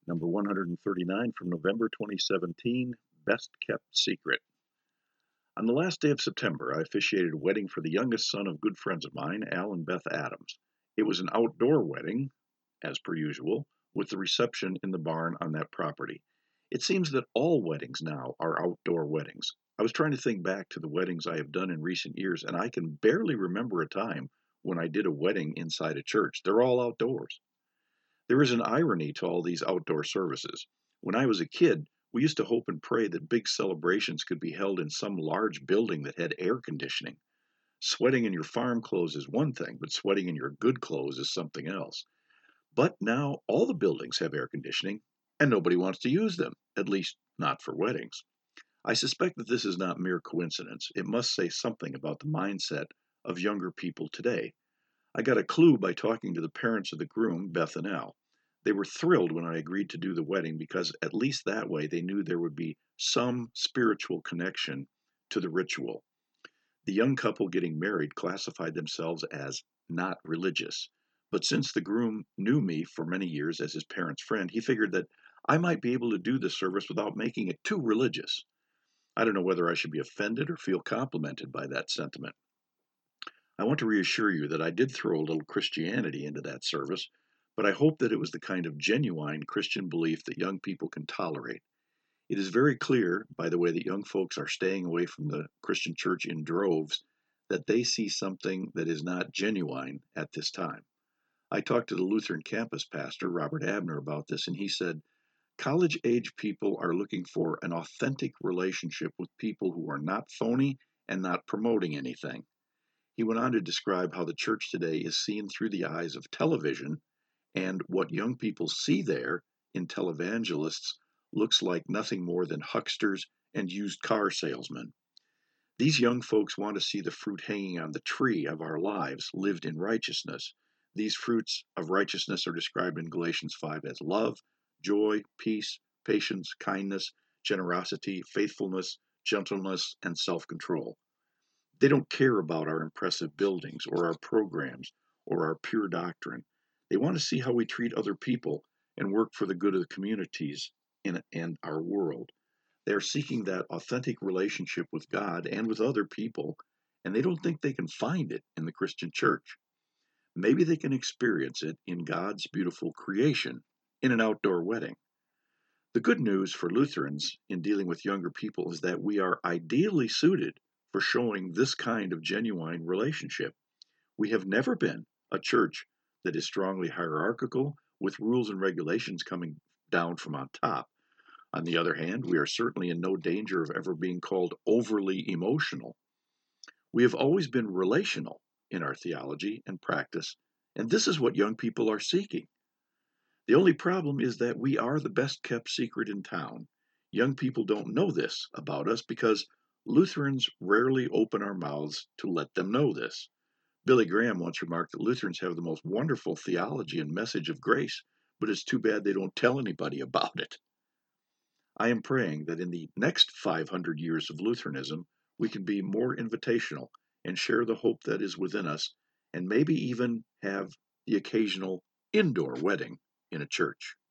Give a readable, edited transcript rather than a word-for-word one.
Number 139 from November 2017, Best Kept Secret. On the last day of September, I officiated a wedding for the youngest son of good friends of mine, Al and Beth Adams. It was an outdoor wedding, as per usual, with the reception in the barn on that property. It seems that all weddings now are outdoor weddings. I was trying to think back to the weddings I have done in recent years, and I can barely remember a time when I did a wedding inside a church. They're all outdoors. There is an irony to all these outdoor services. When I was a kid, we used to hope and pray that big celebrations could be held in some large building that had air conditioning. Sweating in your farm clothes is one thing, but sweating in your good clothes is something else. But now all the buildings have air conditioning, and nobody wants to use them, at least not for weddings. I suspect that this is not mere coincidence. It must say something about the mindset of younger people today. I got a clue by talking to the parents of the groom, Beth and Al. They were thrilled when I agreed to do the wedding because at least that way they knew there would be some spiritual connection to the ritual. The young couple getting married classified themselves as not religious. But since the groom knew me for many years as his parents' friend, he figured that I might be able to do the service without making it too religious. I don't know whether I should be offended or feel complimented by that sentiment. I want to reassure you that I did throw a little Christianity into that service, but I hope that it was the kind of genuine Christian belief that young people can tolerate. It is very clear, by the way that young folks are staying away from the Christian church in droves, that they see something that is not genuine at this time. I talked to the Lutheran campus pastor, Robert Abner, about this, and he said, college age people are looking for an authentic relationship with people who are not phony and not promoting anything. He went on to describe how the church today is seen through the eyes of television, and what young people see there in televangelists looks like nothing more than hucksters and used car salesmen. These young folks want to see the fruit hanging on the tree of our lives lived in righteousness. These fruits of righteousness are described in Galatians 5 as love, joy, peace, patience, kindness, generosity, faithfulness, gentleness, and self control. They don't care about our impressive buildings or our programs or our pure doctrine. They want to see how we treat other people and work for the good of the communities and our world. They are seeking that authentic relationship with God and with other people, and they don't think they can find it in the Christian church. Maybe they can experience it in God's beautiful creation in an outdoor wedding. The good news for Lutherans in dealing with younger people is that we are ideally suited for showing this kind of genuine relationship. We have never been a church that is strongly hierarchical with rules and regulations coming down from on top. On the other hand, we are certainly in no danger of ever being called overly emotional. We have always been relational in our theology and practice, and this is what young people are seeking. The only problem is that we are the best kept secret in town. Young people don't know this about us because Lutherans rarely open our mouths to let them know this. Billy Graham once remarked that Lutherans have the most wonderful theology and message of grace, but it's too bad they don't tell anybody about it. I am praying that in the next 500 years of Lutheranism, we can be more invitational and share the hope that is within us, and maybe even have the occasional indoor wedding in a church.